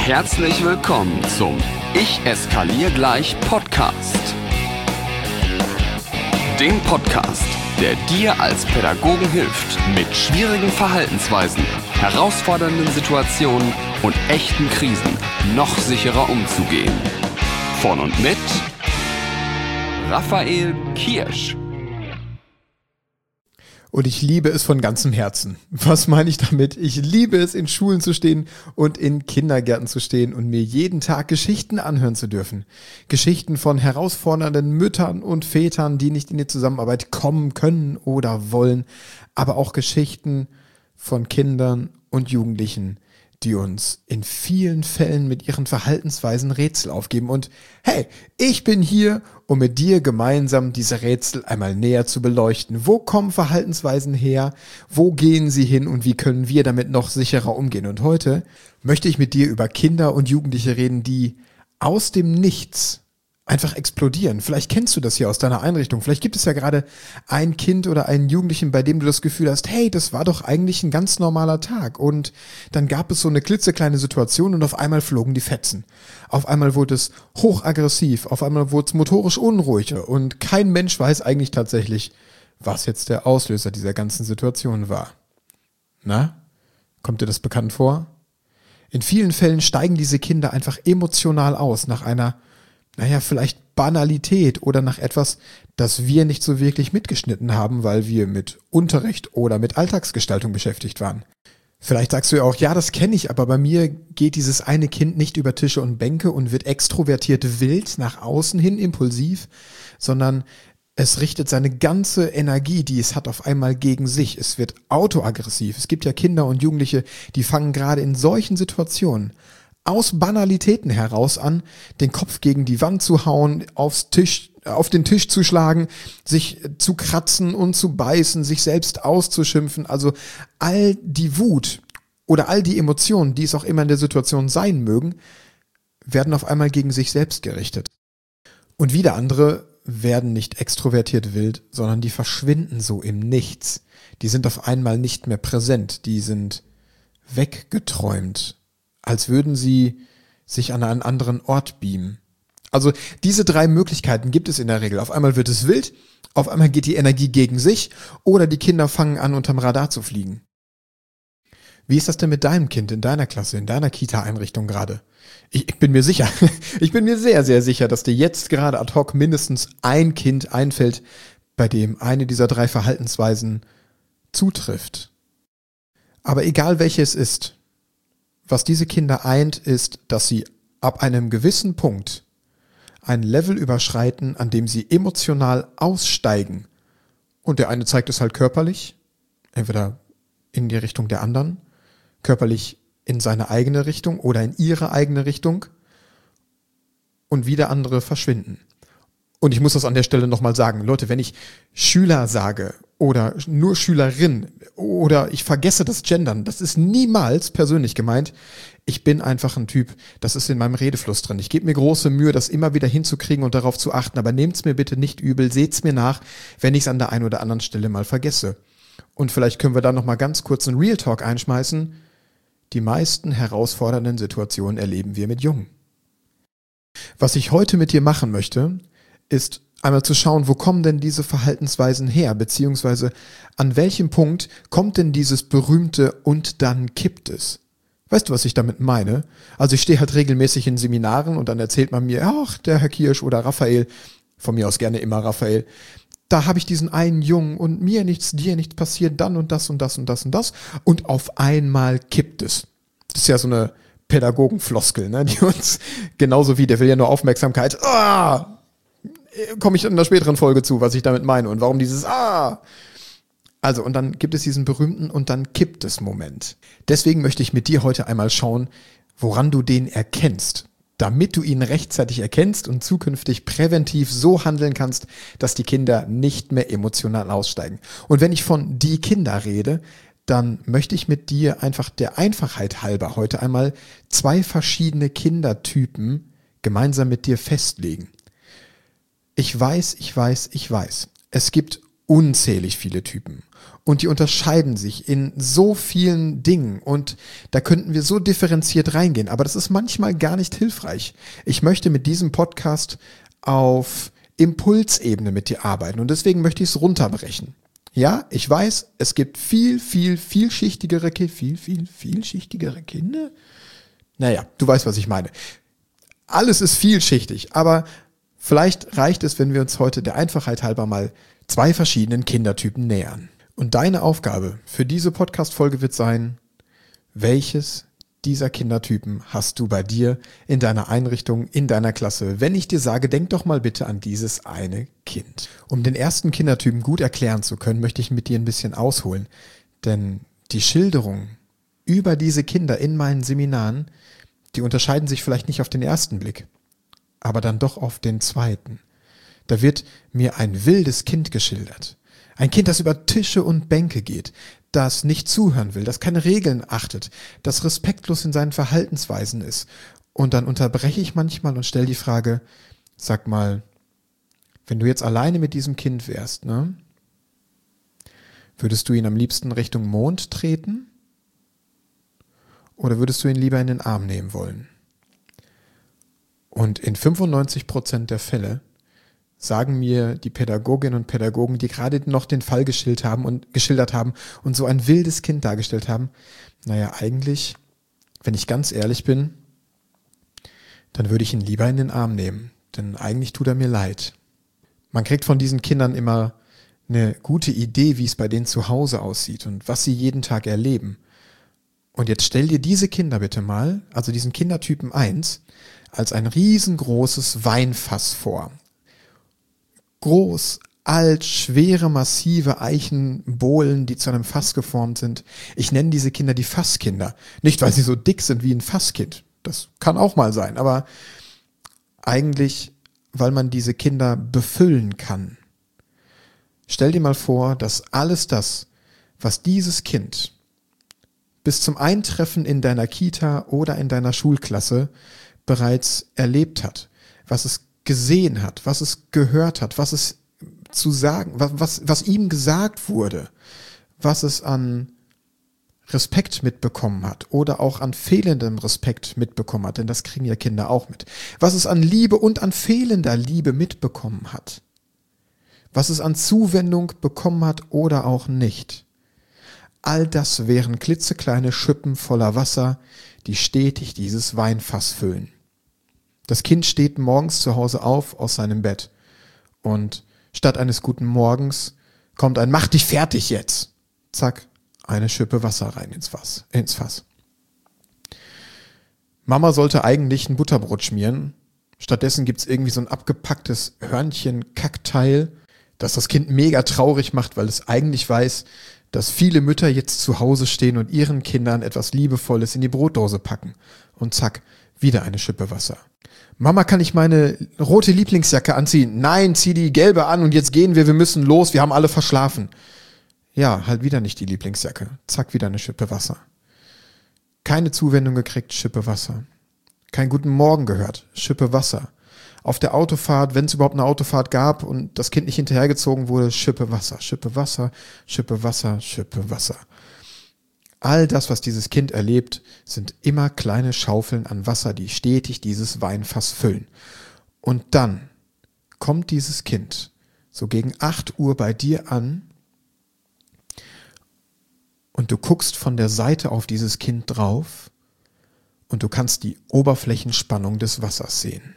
Herzlich willkommen zum Ich eskaliere gleich Podcast. Dem Podcast, der dir als Pädagogen hilft, mit schwierigen Verhaltensweisen, herausfordernden Situationen und echten Krisen noch sicherer umzugehen. Von und mit Raphael Kirsch. Und ich liebe es von ganzem Herzen. Was meine ich damit? Ich liebe es, in Schulen zu stehen und in Kindergärten zu stehen und mir jeden Tag Geschichten anhören zu dürfen. Geschichten von herausfordernden Müttern und Vätern, die nicht in die Zusammenarbeit kommen können oder wollen, aber auch Geschichten von Kindern und Jugendlichen, die uns in vielen Fällen mit ihren Verhaltensweisen Rätsel aufgeben. Und hey, ich bin hier, um mit dir gemeinsam diese Rätsel einmal näher zu beleuchten. Wo kommen Verhaltensweisen her? Wo gehen sie hin? Und wie können wir damit noch sicherer umgehen? Und heute möchte ich mit dir über Kinder und Jugendliche reden, die aus dem Nichts einfach explodieren. Vielleicht kennst du das ja aus deiner Einrichtung. Vielleicht gibt es ja gerade ein Kind oder einen Jugendlichen, bei dem du das Gefühl hast, hey, das war doch eigentlich ein ganz normaler Tag. Und dann gab es so eine klitzekleine Situation und auf einmal flogen die Fetzen. Auf einmal wurde es hochaggressiv, auf einmal wurde es motorisch unruhig und kein Mensch weiß eigentlich tatsächlich, was jetzt der Auslöser dieser ganzen Situation war. Na, kommt dir das bekannt vor? In vielen Fällen steigen diese Kinder einfach emotional aus nach einer vielleicht Banalität oder nach etwas, das wir nicht so wirklich mitgeschnitten haben, weil wir mit Unterricht oder mit Alltagsgestaltung beschäftigt waren. Vielleicht sagst du ja auch, ja, das kenne ich, aber bei mir geht dieses eine Kind nicht über Tische und Bänke und wird extrovertiert wild nach außen hin impulsiv, sondern es richtet seine ganze Energie, die es hat, auf einmal gegen sich. Es wird autoaggressiv. Es gibt ja Kinder und Jugendliche, die fangen gerade in solchen Situationen aus Banalitäten heraus an, den Kopf gegen die Wand zu hauen, auf den Tisch zu schlagen, sich zu kratzen und zu beißen, sich selbst auszuschimpfen. Also all die Wut oder all die Emotionen, die es auch immer in der Situation sein mögen, werden auf einmal gegen sich selbst gerichtet. Und wieder andere werden nicht extrovertiert wild, sondern die verschwinden so im Nichts. Die sind auf einmal nicht mehr präsent, die sind weggeträumt, als würden sie sich an einen anderen Ort beamen. Also diese 3 Möglichkeiten gibt es in der Regel. Auf einmal wird es wild, auf einmal geht die Energie gegen sich oder die Kinder fangen an, unterm Radar zu fliegen. Wie ist das denn mit deinem Kind in deiner Klasse, in deiner Kita-Einrichtung gerade? Ich bin mir sicher, ich bin mir sehr, sehr sicher, dass dir jetzt gerade ad hoc mindestens ein Kind einfällt, bei dem eine dieser 3 Verhaltensweisen zutrifft. Aber egal welche es ist, was diese Kinder eint, ist, dass sie ab einem gewissen Punkt ein Level überschreiten, an dem sie emotional aussteigen. Und der eine zeigt es halt körperlich, entweder in die Richtung der anderen, körperlich in seine eigene Richtung oder in ihre eigene Richtung und wieder andere verschwinden. Und ich muss das an der Stelle nochmal sagen, Leute, wenn ich Schüler sage oder nur Schülerin oder ich vergesse das Gendern, das ist niemals persönlich gemeint. Ich bin einfach ein Typ, das ist in meinem Redefluss drin. Ich gebe mir große Mühe, das immer wieder hinzukriegen und darauf zu achten, aber nehmt's mir bitte nicht übel, seht's mir nach, wenn ich es an der einen oder anderen Stelle mal vergesse. Und vielleicht können wir da nochmal ganz kurz einen Real Talk einschmeißen. Die meisten herausfordernden Situationen erleben wir mit Jungen. Was ich heute mit dir machen möchte, ist einmal zu schauen, wo kommen denn diese Verhaltensweisen her, beziehungsweise an welchem Punkt kommt denn dieses berühmte und dann kippt es. Weißt du, was ich damit meine? Also ich stehe halt regelmäßig in Seminaren und dann erzählt man mir, ach, der Herr Kirsch oder Raphael, von mir aus gerne immer Raphael, da habe ich diesen einen Jungen und mir nichts, dir nichts passiert, dann und das und das und das und das und auf einmal kippt es. Das ist ja so eine Pädagogenfloskel, ne, die uns genauso wie, der will ja nur Aufmerksamkeit, komme ich in einer späteren Folge zu, was ich damit meine und warum dieses Also, und dann gibt es diesen berühmten und dann kippt es Moment. Deswegen möchte ich mit dir heute einmal schauen, woran du den erkennst, damit du ihn rechtzeitig erkennst und zukünftig präventiv so handeln kannst, dass die Kinder nicht mehr emotional aussteigen. Und wenn ich von die Kinder rede, dann möchte ich mit dir einfach der Einfachheit halber heute einmal 2 verschiedene Kindertypen gemeinsam mit dir festlegen. Ich weiß, es gibt unzählig viele Typen. Und die unterscheiden sich in so vielen Dingen. Und da könnten wir so differenziert reingehen. Aber das ist manchmal gar nicht hilfreich. Ich möchte mit diesem Podcast auf Impulsebene mit dir arbeiten. Und deswegen möchte ich es runterbrechen. Ja, ich weiß, es gibt vielschichtigere Kinder. Naja, du weißt, was ich meine. Alles ist vielschichtig, aber vielleicht reicht es, wenn wir uns heute der Einfachheit halber mal 2 verschiedenen Kindertypen nähern. Und deine Aufgabe für diese Podcast-Folge wird sein, welches dieser Kindertypen hast du bei dir in deiner Einrichtung, in deiner Klasse? Wenn ich dir sage, denk doch mal bitte an dieses eine Kind. Um den ersten Kindertypen gut erklären zu können, möchte ich mit dir ein bisschen ausholen. Denn die Schilderungen über diese Kinder in meinen Seminaren, die unterscheiden sich vielleicht nicht auf den ersten Blick, aber dann doch auf den zweiten. Da wird mir ein wildes Kind geschildert. Ein Kind, das über Tische und Bänke geht, das nicht zuhören will, das keine Regeln achtet, das respektlos in seinen Verhaltensweisen ist. Und dann unterbreche ich manchmal und stelle die Frage, sag mal, wenn du jetzt alleine mit diesem Kind wärst, ne, würdest du ihn am liebsten Richtung Mond treten? Oder würdest du ihn lieber in den Arm nehmen wollen? Und in 95% der Fälle sagen mir die Pädagoginnen und Pädagogen, die gerade noch den Fall geschildert haben und so ein wildes Kind dargestellt haben, naja, eigentlich, wenn ich ganz ehrlich bin, dann würde ich ihn lieber in den Arm nehmen, denn eigentlich tut er mir leid. Man kriegt von diesen Kindern immer eine gute Idee, wie es bei denen zu Hause aussieht und was sie jeden Tag erleben. Und jetzt stell dir diese Kinder bitte mal, also diesen Kindertypen 1, als ein riesengroßes Weinfass vor. Groß, alt, schwere, massive Eichenbohlen, die zu einem Fass geformt sind. Ich nenne diese Kinder die Fasskinder. Nicht, weil sie so dick sind wie ein Fasskind. Das kann auch mal sein, aber eigentlich, weil man diese Kinder befüllen kann. Stell dir mal vor, dass alles das, was dieses Kind bis zum Eintreffen in deiner Kita oder in deiner Schulklasse bereits erlebt hat, was es gesehen hat, was es gehört hat, was es zu sagen, was ihm gesagt wurde, was es an Respekt mitbekommen hat oder auch an fehlendem Respekt mitbekommen hat, denn das kriegen ja Kinder auch mit, was es an Liebe und an fehlender Liebe mitbekommen hat, was es an Zuwendung bekommen hat oder auch nicht. All das wären klitzekleine Schippen voller Wasser, die stetig dieses Weinfass füllen. Das Kind steht morgens zu Hause auf aus seinem Bett und statt eines guten Morgens kommt ein "Mach dich fertig jetzt!" Zack, eine Schippe Wasser rein ins Fass. Mama sollte eigentlich ein Butterbrot schmieren. Stattdessen gibt's irgendwie so ein abgepacktes Hörnchen-Kackteil, das das Kind mega traurig macht, weil es eigentlich weiß, dass viele Mütter jetzt zu Hause stehen und ihren Kindern etwas Liebevolles in die Brotdose packen. Und zack, wieder eine Schippe Wasser. Mama, kann ich meine rote Lieblingsjacke anziehen? Nein, zieh die gelbe an und jetzt gehen wir müssen los, wir haben alle verschlafen. Ja, halt wieder nicht die Lieblingsjacke. Zack, wieder eine Schippe Wasser. Keine Zuwendung gekriegt, Schippe Wasser. Keinen guten Morgen gehört, Schippe Wasser. Auf der Autofahrt, wenn es überhaupt eine Autofahrt gab und das Kind nicht hinterhergezogen wurde, Schippe Wasser, Schippe Wasser, Schippe Wasser, Schippe Wasser. All das, was dieses Kind erlebt, sind immer kleine Schaufeln an Wasser, die stetig dieses Weinfass füllen. Und dann kommt dieses Kind so gegen 8 Uhr bei dir an und du guckst von der Seite auf dieses Kind drauf und du kannst die Oberflächenspannung des Wassers sehen.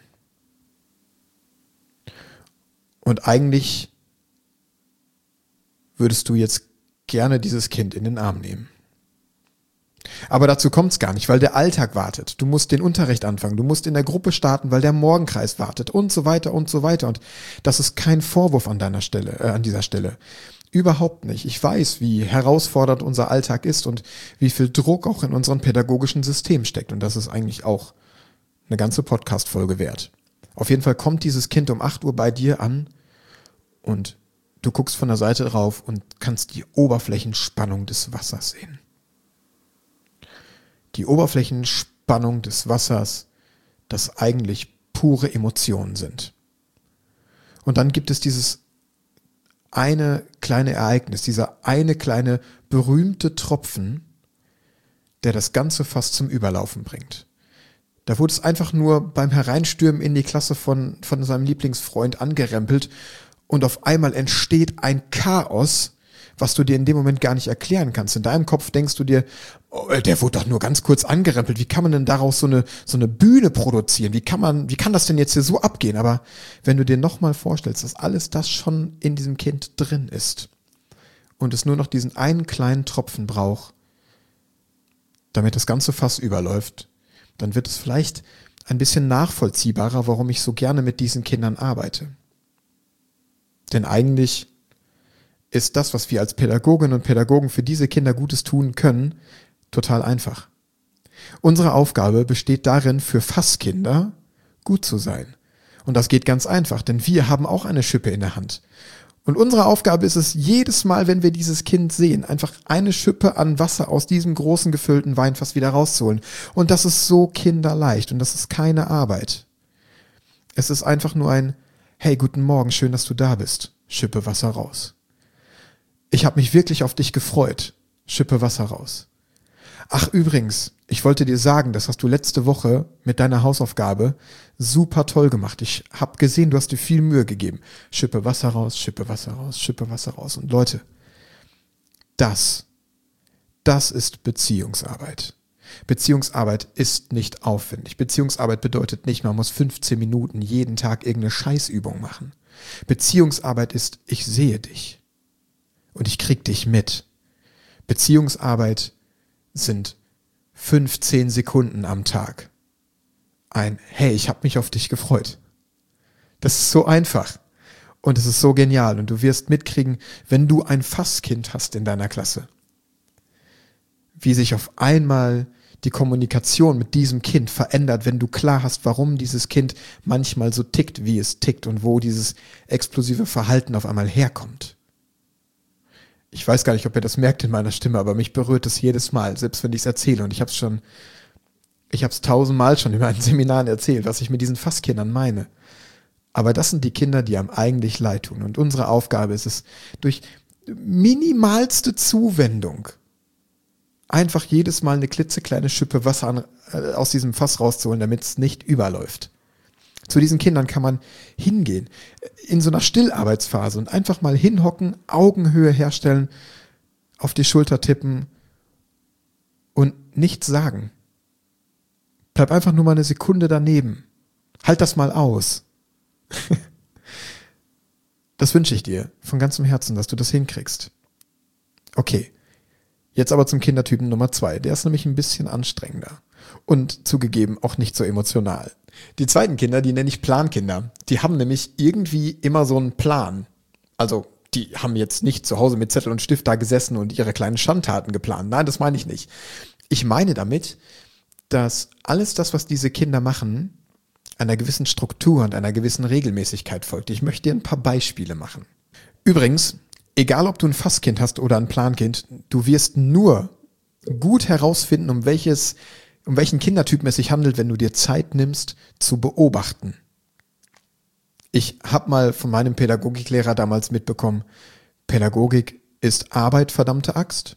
Und eigentlich würdest du jetzt gerne dieses Kind in den Arm nehmen. Aber dazu kommt's gar nicht, weil der Alltag wartet. Du musst den Unterricht anfangen, du musst in der Gruppe starten, weil der Morgenkreis wartet und so weiter und so weiter. Und das ist kein Vorwurf an dieser Stelle. Überhaupt nicht. Ich weiß, wie herausfordernd unser Alltag ist und wie viel Druck auch in unserem pädagogischen System steckt. Und das ist eigentlich auch eine ganze Podcast-Folge wert. Auf jeden Fall kommt dieses Kind um 8 Uhr bei dir an und du guckst von der Seite drauf und kannst die Oberflächenspannung des Wassers sehen. Die Oberflächenspannung des Wassers, das eigentlich pure Emotionen sind. Und dann gibt es dieses eine kleine Ereignis, dieser eine kleine berühmte Tropfen, der das Ganze fast zum Überlaufen bringt. Da wurde es einfach nur beim Hereinstürmen in die Klasse von seinem Lieblingsfreund angerempelt und auf einmal entsteht ein Chaos, was du dir in dem Moment gar nicht erklären kannst. In deinem Kopf denkst du dir, oh, der wurde doch nur ganz kurz angerempelt. Wie kann man denn daraus so eine Bühne produzieren? Wie kann das denn jetzt hier so abgehen? Aber wenn du dir nochmal vorstellst, dass alles das schon in diesem Kind drin ist und es nur noch diesen einen kleinen Tropfen braucht, damit das ganze Fass überläuft, dann wird es vielleicht ein bisschen nachvollziehbarer, warum ich so gerne mit diesen Kindern arbeite. Denn eigentlich ist das, was wir als Pädagoginnen und Pädagogen für diese Kinder Gutes tun können, total einfach. Unsere Aufgabe besteht darin, für Fasskinder gut zu sein. Und das geht ganz einfach, denn wir haben auch eine Schippe in der Hand. Und unsere Aufgabe ist es, jedes Mal, wenn wir dieses Kind sehen, einfach eine Schippe an Wasser aus diesem großen gefüllten Weinfass wieder rauszuholen. Und das ist so kinderleicht und das ist keine Arbeit. Es ist einfach nur ein, hey, guten Morgen, schön, dass du da bist. Schippe Wasser raus. Ich habe mich wirklich auf dich gefreut. Schippe Wasser raus. Ach übrigens, ich wollte dir sagen, das hast du letzte Woche mit deiner Hausaufgabe super toll gemacht. Ich habe gesehen, du hast dir viel Mühe gegeben. Schippe Wasser raus, Schippe Wasser raus, Schippe Wasser raus. Und Leute, das ist Beziehungsarbeit. Beziehungsarbeit ist nicht aufwendig. Beziehungsarbeit bedeutet nicht, man muss 15 Minuten jeden Tag irgendeine Scheißübung machen. Beziehungsarbeit ist, ich sehe dich. Und ich krieg dich mit. Beziehungsarbeit sind 15 Sekunden am Tag. Ein, hey, ich habe mich auf dich gefreut. Das ist so einfach. Und es ist so genial. Und du wirst mitkriegen, wenn du ein Fasskind hast in deiner Klasse, wie sich auf einmal die Kommunikation mit diesem Kind verändert, wenn du klar hast, warum dieses Kind manchmal so tickt, wie es tickt und wo dieses explosive Verhalten auf einmal herkommt. Ich weiß gar nicht, ob ihr das merkt in meiner Stimme, aber mich berührt es jedes Mal, selbst wenn ich es erzähle. Und ich habe es 1000-mal schon in meinen Seminaren erzählt, was ich mit diesen Fasskindern meine. Aber das sind die Kinder, die einem eigentlich leid tun. Und unsere Aufgabe ist es, durch minimalste Zuwendung einfach jedes Mal eine klitzekleine Schippe Wasser aus diesem Fass rauszuholen, damit es nicht überläuft. Zu diesen Kindern kann man hingehen, in so einer Stillarbeitsphase und einfach mal hinhocken, Augenhöhe herstellen, auf die Schulter tippen und nichts sagen. Bleib einfach nur mal eine Sekunde daneben. Halt das mal aus. Das wünsche ich dir von ganzem Herzen, dass du das hinkriegst. Okay, jetzt aber zum Kindertypen Nummer 2. Der ist nämlich ein bisschen anstrengender und zugegeben auch nicht so emotional. Die zweiten Kinder, die nenne ich Plankinder. Die haben nämlich irgendwie immer so einen Plan. Also die haben jetzt nicht zu Hause mit Zettel und Stift da gesessen und ihre kleinen Schandtaten geplant. Nein, das meine ich nicht. Ich meine damit, dass alles das, was diese Kinder machen, einer gewissen Struktur und einer gewissen Regelmäßigkeit folgt. Ich möchte dir ein paar Beispiele machen. Übrigens, egal ob du ein Fasskind hast oder ein Plankind, du wirst nur gut herausfinden, um welchen Kindertypen es sich handelt, wenn du dir Zeit nimmst, zu beobachten. Ich habe mal von meinem Pädagogiklehrer damals mitbekommen, Pädagogik ist Arbeit, verdammte Axt.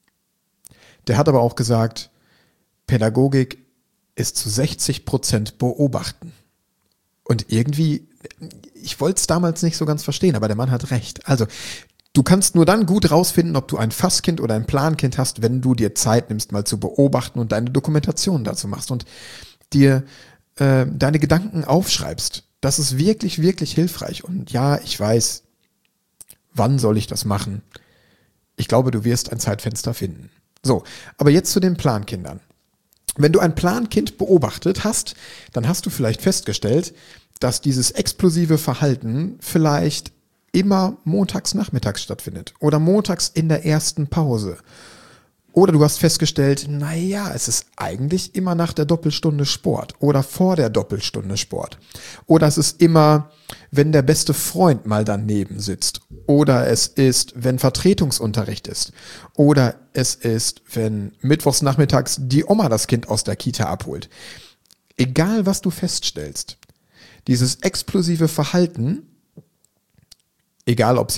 Der hat aber auch gesagt, Pädagogik ist zu 60% beobachten. Und irgendwie, ich wollte es damals nicht so ganz verstehen, aber der Mann hat recht. Also, du kannst nur dann gut rausfinden, ob du ein Fasskind oder ein Plankind hast, wenn du dir Zeit nimmst, mal zu beobachten und deine Dokumentation dazu machst und dir deine Gedanken aufschreibst. Das ist wirklich, wirklich hilfreich. Und ja, ich weiß, wann soll ich das machen? Ich glaube, du wirst ein Zeitfenster finden. So, aber jetzt zu den Plankindern. Wenn du ein Plankind beobachtet hast, dann hast du vielleicht festgestellt, dass dieses explosive Verhalten vielleicht immer montags nachmittags stattfindet oder montags in der ersten Pause. Oder du hast festgestellt, naja, es ist eigentlich immer nach der Doppelstunde Sport oder vor der Doppelstunde Sport. Oder es ist immer, wenn der beste Freund mal daneben sitzt. Oder es ist, wenn Vertretungsunterricht ist. Oder es ist, wenn mittwochs nachmittags die Oma das Kind aus der Kita abholt. Egal, was du feststellst, dieses explosive Verhalten, egal ob es jetzt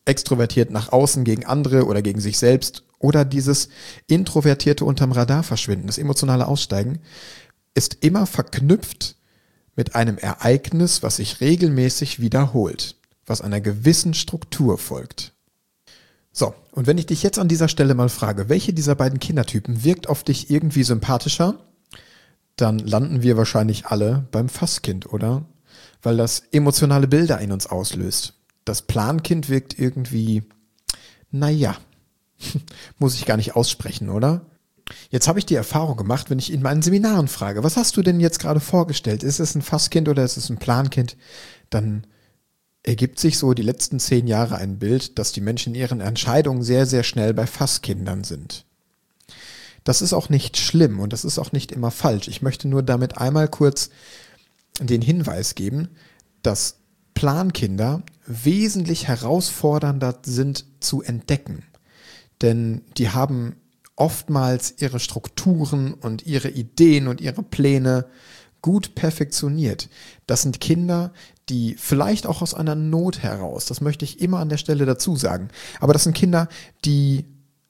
extrovertiert nach außen gegen andere oder gegen sich selbst oder dieses introvertierte unterm Radar verschwinden, das emotionale Aussteigen, ist immer verknüpft mit einem Ereignis, was sich regelmäßig wiederholt, was einer gewissen Struktur folgt. So, und wenn ich dich jetzt an dieser Stelle mal frage, welche dieser beiden Kindertypen wirkt auf dich irgendwie sympathischer, dann landen wir wahrscheinlich alle beim Fasskind, oder? Weil das emotionale Bilder in uns auslöst. Das Plankind wirkt irgendwie, naja, muss ich gar nicht aussprechen, oder? Jetzt habe ich die Erfahrung gemacht, wenn ich in meinen Seminaren frage, was hast du denn jetzt gerade vorgestellt? Ist es ein Fasskind oder ist es ein Plankind? Dann ergibt sich so die letzten 10 Jahre ein Bild, dass die Menschen in ihren Entscheidungen sehr, sehr schnell bei Fasskindern sind. Das ist auch nicht schlimm und das ist auch nicht immer falsch. Ich möchte nur damit einmal kurz den Hinweis geben, dass Plankinder wesentlich herausfordernder sind zu entdecken. Denn die haben oftmals ihre Strukturen und ihre Ideen und ihre Pläne gut perfektioniert. Das sind Kinder, die vielleicht auch aus einer Not heraus, das möchte ich immer an der Stelle dazu sagen, aber das sind Kinder, die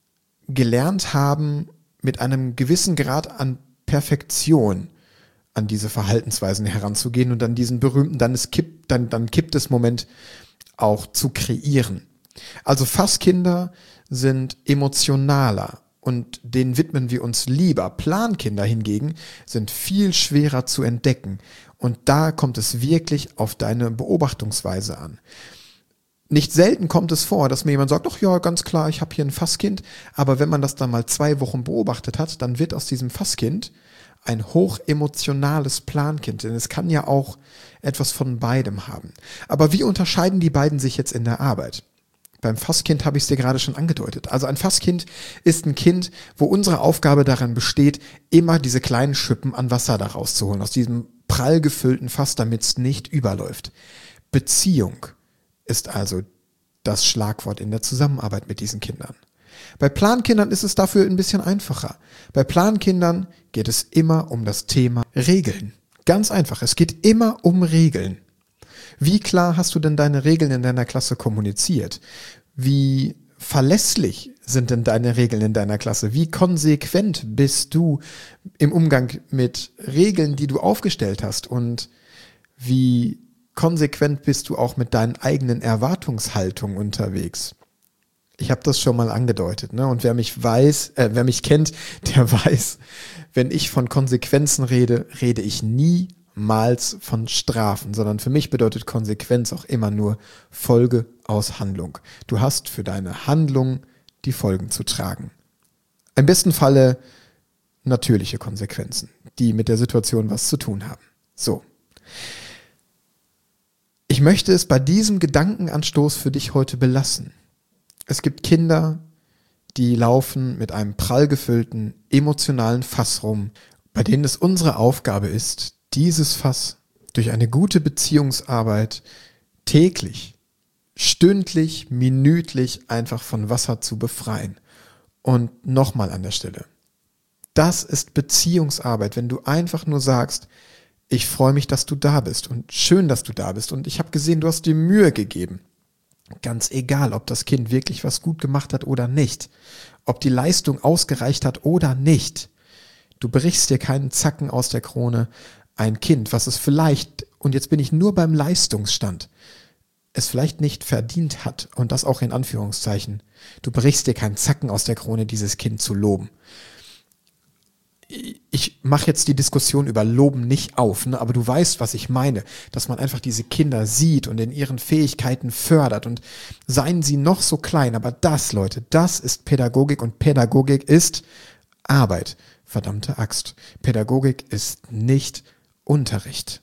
gelernt haben, mit einem gewissen Grad an Perfektion an diese Verhaltensweisen heranzugehen und dann diesen berühmten dann kippt es Moment auch zu kreieren. Also Fasskinder sind emotionaler und denen widmen wir uns lieber. Plankinder hingegen sind viel schwerer zu entdecken und da kommt es wirklich auf deine Beobachtungsweise an. Nicht selten kommt es vor, dass mir jemand sagt, ach ja, ganz klar, ich habe hier ein Fasskind, aber wenn man das dann mal 2 Wochen beobachtet hat, dann wird aus diesem Fasskind ein hochemotionales Plankind, denn es kann ja auch etwas von beidem haben. Aber wie unterscheiden die beiden sich jetzt in der Arbeit? Beim Fasskind habe ich es dir gerade schon angedeutet. Also ein Fasskind ist ein Kind, wo unsere Aufgabe darin besteht, immer diese kleinen Schippen an Wasser da rauszuholen, aus diesem prall gefüllten Fass, damit es nicht überläuft. Beziehung ist also das Schlagwort in der Zusammenarbeit mit diesen Kindern. Bei Plankindern ist es dafür ein bisschen einfacher. Bei Plankindern geht es immer um das Thema Regeln. Ganz einfach, es geht immer um Regeln. Wie klar hast du denn deine Regeln in deiner Klasse kommuniziert? Wie verlässlich sind denn deine Regeln in deiner Klasse? Wie konsequent bist du im Umgang mit Regeln, die du aufgestellt hast? Und wie konsequent bist du auch mit deinen eigenen Erwartungshaltungen unterwegs? Ich habe das schon mal angedeutet, ne? Und wer mich kennt, der weiß, wenn ich von Konsequenzen rede, rede ich niemals von Strafen, sondern für mich bedeutet Konsequenz auch immer nur Folge aus Handlung. Du hast für deine Handlung die Folgen zu tragen. Im besten Falle natürliche Konsequenzen, die mit der Situation was zu tun haben. So. Ich möchte es bei diesem Gedankenanstoß für dich heute belassen. Es gibt Kinder, die laufen mit einem prall gefüllten, emotionalen Fass rum, bei denen es unsere Aufgabe ist, dieses Fass durch eine gute Beziehungsarbeit täglich, stündlich, minütlich einfach von Wasser zu befreien. Und nochmal an der Stelle, das ist Beziehungsarbeit, wenn du einfach nur sagst, ich freue mich, dass du da bist und schön, dass du da bist und ich habe gesehen, du hast dir Mühe gegeben. Ganz egal, ob das Kind wirklich was gut gemacht hat oder nicht, ob die Leistung ausgereicht hat oder nicht. Du brichst dir keinen Zacken aus der Krone. Ein Kind, was es vielleicht, und jetzt bin ich nur beim Leistungsstand, es vielleicht nicht verdient hat, und das auch in Anführungszeichen, du brichst dir keinen Zacken aus der Krone, dieses Kind zu loben. Ich mache jetzt die Diskussion über Loben nicht auf, ne? Aber du weißt, was ich meine, dass man einfach diese Kinder sieht und in ihren Fähigkeiten fördert und seien sie noch so klein, aber das, Leute, das ist Pädagogik und Pädagogik ist Arbeit. Verdammte Axt. Pädagogik ist nicht Unterricht.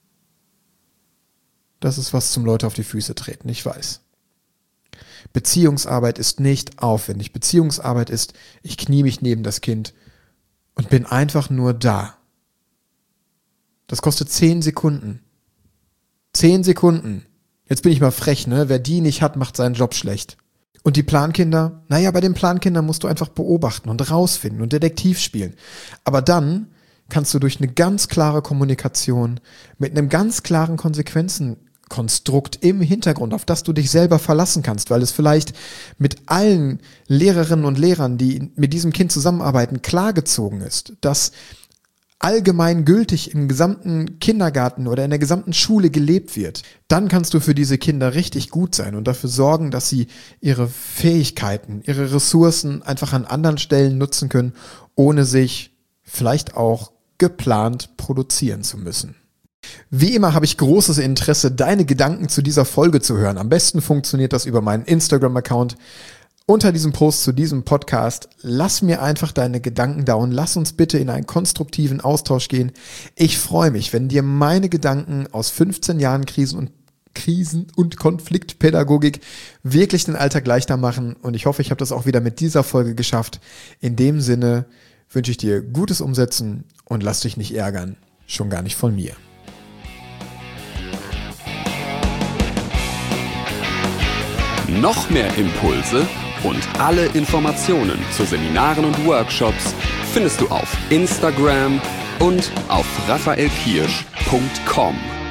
Das ist was zum Leute auf die Füße treten, ich weiß. Beziehungsarbeit ist nicht aufwendig. Beziehungsarbeit ist, ich knie mich neben das Kind und bin einfach nur da. Das kostet 10 Sekunden. 10 Sekunden. Jetzt bin ich mal frech, ne? Wer die nicht hat, macht seinen Job schlecht. Und die Plankinder? Naja, bei den Plankindern musst du einfach beobachten und rausfinden und Detektiv spielen. Aber dann kannst du durch eine ganz klare Kommunikation mit einem ganz klaren Konstrukt im Hintergrund, auf das du dich selber verlassen kannst, weil es vielleicht mit allen Lehrerinnen und Lehrern, die mit diesem Kind zusammenarbeiten, klargezogen ist, dass allgemein gültig im gesamten Kindergarten oder in der gesamten Schule gelebt wird, dann kannst du für diese Kinder richtig gut sein und dafür sorgen, dass sie ihre Fähigkeiten, ihre Ressourcen einfach an anderen Stellen nutzen können, ohne sich vielleicht auch geplant produzieren zu müssen. Wie immer habe ich großes Interesse, deine Gedanken zu dieser Folge zu hören. Am besten funktioniert das über meinen Instagram-Account. Unter diesem Post zu diesem Podcast, lass mir einfach deine Gedanken da und lass uns bitte in einen konstruktiven Austausch gehen. Ich freue mich, wenn dir meine Gedanken aus 15 Jahren Krisen- und Konfliktpädagogik wirklich den Alltag leichter machen. Und ich hoffe, ich habe das auch wieder mit dieser Folge geschafft. In dem Sinne wünsche ich dir gutes Umsetzen und lass dich nicht ärgern. Schon gar nicht von mir. Noch mehr Impulse und alle Informationen zu Seminaren und Workshops findest du auf Instagram und auf raphaelkirsch.com.